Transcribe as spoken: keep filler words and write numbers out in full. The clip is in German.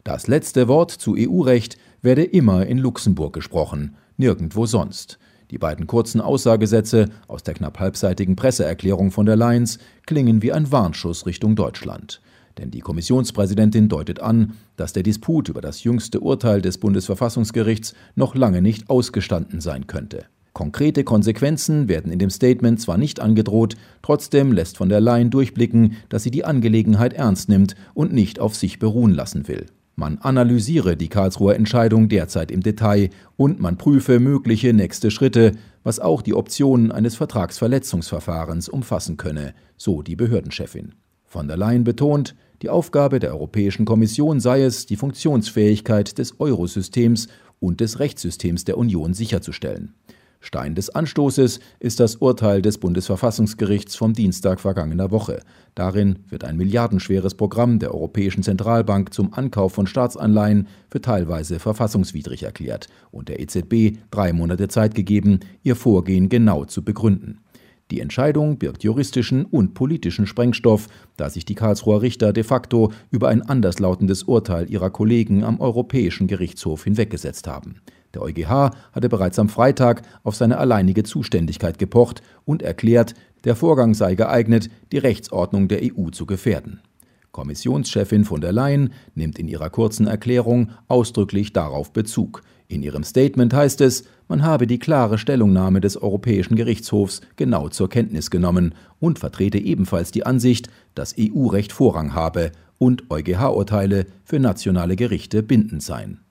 Das letzte Wort zu E U-Recht werde immer in Luxemburg gesprochen, nirgendwo sonst. Die beiden kurzen Aussagesätze aus der knapp halbseitigen Presseerklärung von der Leyen klingen wie ein Warnschuss Richtung Deutschland. Denn die Kommissionspräsidentin deutet an, dass der Disput über das jüngste Urteil des Bundesverfassungsgerichts noch lange nicht ausgestanden sein könnte. Konkrete Konsequenzen werden in dem Statement zwar nicht angedroht, trotzdem lässt von der Leyen durchblicken, dass sie die Angelegenheit ernst nimmt und nicht auf sich beruhen lassen will. Man analysiere die Karlsruher Entscheidung derzeit im Detail und man prüfe mögliche nächste Schritte, was auch die Optionen eines Vertragsverletzungsverfahrens umfassen könne, so die Behördenchefin. Von der Leyen betont, die Aufgabe der Europäischen Kommission sei es, die Funktionsfähigkeit des Eurosystems und des Rechtssystems der Union sicherzustellen. Stein des Anstoßes ist das Urteil des Bundesverfassungsgerichts vom Dienstag vergangener Woche. Darin wird ein milliardenschweres Programm der Europäischen Zentralbank zum Ankauf von Staatsanleihen für teilweise verfassungswidrig erklärt und der E Z B drei Monate Zeit gegeben, ihr Vorgehen genau zu begründen. Die Entscheidung birgt juristischen und politischen Sprengstoff, da sich die Karlsruher Richter de facto über ein anderslautendes Urteil ihrer Kollegen am Europäischen Gerichtshof hinweggesetzt haben. Der EuGH hatte bereits am Freitag auf seine alleinige Zuständigkeit gepocht und erklärt, der Vorgang sei geeignet, die Rechtsordnung der E U zu gefährden. Kommissionschefin von der Leyen nimmt in ihrer kurzen Erklärung ausdrücklich darauf Bezug. In ihrem Statement heißt es, man habe die klare Stellungnahme des Europäischen Gerichtshofs genau zur Kenntnis genommen und vertrete ebenfalls die Ansicht, dass E U-Recht Vorrang habe und EuGH-Urteile für nationale Gerichte bindend seien.